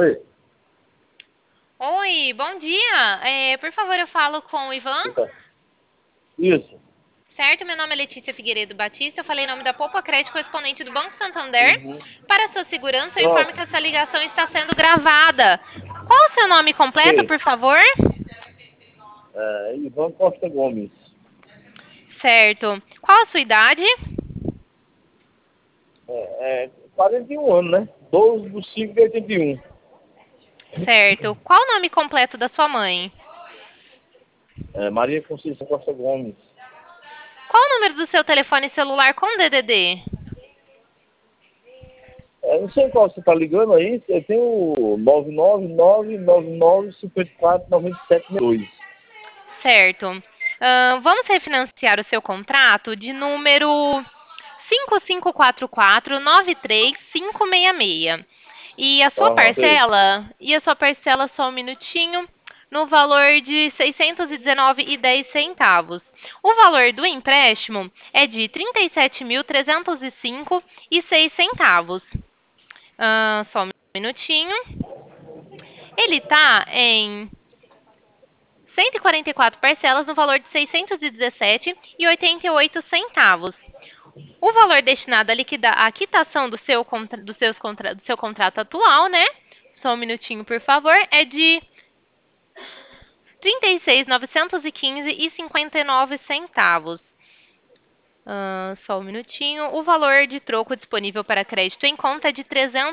Oi. Oi, bom dia. Por favor, eu falo com o Ivan. Opa. Isso. Certo, meu nome é Letícia Figueiredo Batista. Eu falei em nome da Poupa Crédito, correspondente do Banco Santander. Uhum. Para sua segurança, eu informo Pronto. que essa ligação está sendo gravada. Qual o seu nome completo, Sei. por favor? Ivan Costa Gomes. Certo. Qual a sua idade? 41 anos, né? 12 de 5 de 81. Certo. Qual o nome completo da sua mãe? Maria Conceição Costa Gomes. Qual o número do seu telefone celular com DDD? Não sei qual você está ligando aí. Eu tenho 99999549762. Certo. Vamos refinanciar o seu contrato de número 5544-93566. Aham, sei. E a sua parcela, só um minutinho, no valor de R$ 619,10. O valor do empréstimo é de R$ 37.305,06. Só um minutinho. Ele está em 144 parcelas no valor de R$ 617,88. O valor destinado a liquidar a quitação do seu contrato atual, né? Só um minutinho, por favor, é de R$ 36.915,59. Só um minutinho. O valor de troco disponível para crédito em conta é de R$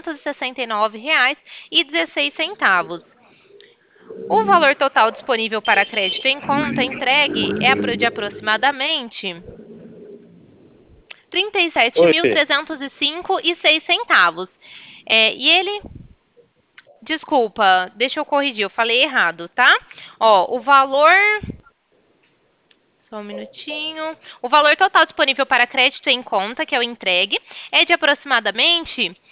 369,16. O valor total disponível para crédito em conta entregue é de aproximadamente R$ Oi. 37.305,06. E ele... Desculpa, deixa eu corrigir, eu falei errado, tá? Ó, o valor... Só um minutinho. O valor total disponível para crédito em conta, que é o entregue, é de aproximadamente R$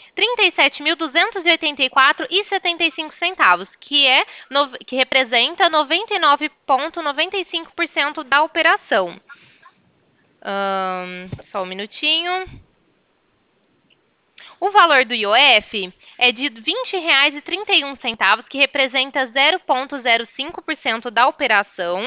37.284,75, que representa 99,95% da operação. Só um minutinho. O valor do IOF é de R$ 20,31, que representa 0,05% da operação.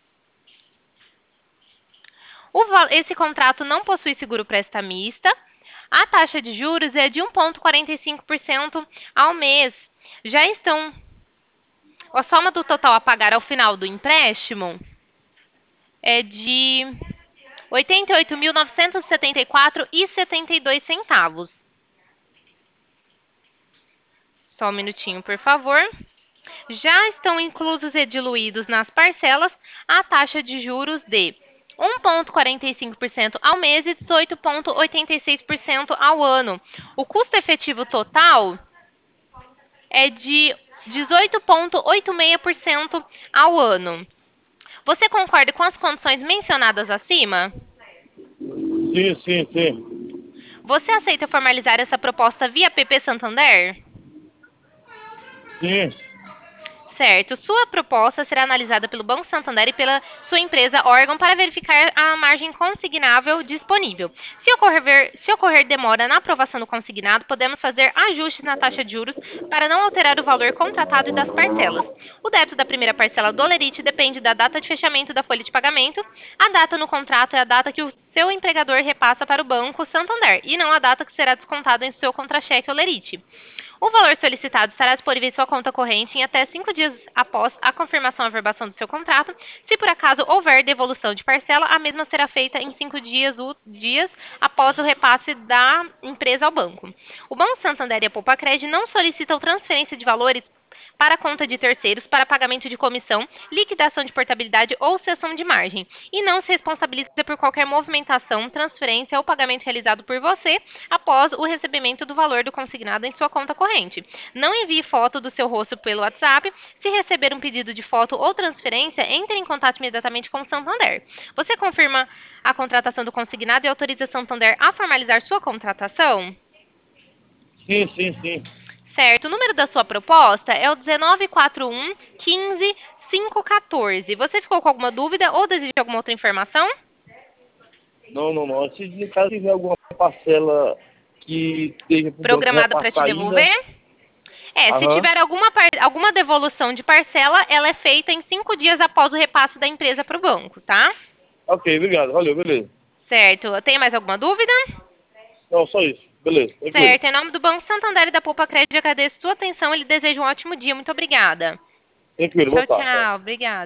Esse contrato não possui seguro prestamista. A taxa de juros é de 1,45% ao mês. A soma do total a pagar ao final do empréstimo é de R$ 88.974,72. Só um minutinho, por favor. Já estão inclusos e diluídos nas parcelas a taxa de juros de 1,45% ao mês e 18,86% ao ano. O custo efetivo total é de 18,86% ao ano. Você concorda com as condições mencionadas acima? Sim. Você aceita formalizar essa proposta via PP Santander? Sim. Certo. Sua proposta será analisada pelo Banco Santander e pela sua empresa órgão para verificar a margem consignável disponível. Se ocorrer demora na aprovação do consignado, podemos fazer ajustes na taxa de juros para não alterar o valor contratado e das parcelas. O débito da primeira parcela do Lerite depende da data de fechamento da folha de pagamento. A data no contrato é a data que o seu empregador repassa para o Banco Santander e não a data que será descontada em seu contra-cheque ou Lerite. O valor solicitado estará disponível em sua conta corrente em até 5 dias após a confirmação e averbação do seu contrato. Se por acaso houver devolução de parcela, a mesma será feita em 5 dias após o repasse da empresa ao banco. O Banco Santander e a Poupa Crédito não solicitam transferência de valores para a conta de terceiros para pagamento de comissão, liquidação de portabilidade ou cessão de margem, e não se responsabiliza por qualquer movimentação, transferência ou pagamento realizado por você após o recebimento do valor do consignado em sua conta corrente. Não envie foto do seu rosto pelo WhatsApp. Se receber um pedido de foto ou transferência, entre em contato imediatamente com o Santander. Você confirma a contratação do consignado e autoriza o Santander a formalizar sua contratação? Sim. Certo. O número da sua proposta é o 1941 15 514. Você ficou com alguma dúvida ou deseja alguma outra informação? Não. Se de caso tiver alguma parcela que esteja para o banco Programada para te repassar ainda, devolver? Se Aham. tiver alguma devolução de parcela, ela é feita em 5 dias após o repasse da empresa para o banco, tá? Ok, obrigado. Valeu, beleza. Certo. Tem mais alguma dúvida? Não, só isso. Beleza, tranquilo. Certo. Em nome do Banco Santander e da Poupa Crédito, agradeço sua atenção e lhe desejo um ótimo dia. Muito obrigada. Tranquilo, boa Tchau, tarde. tchau. Obrigada.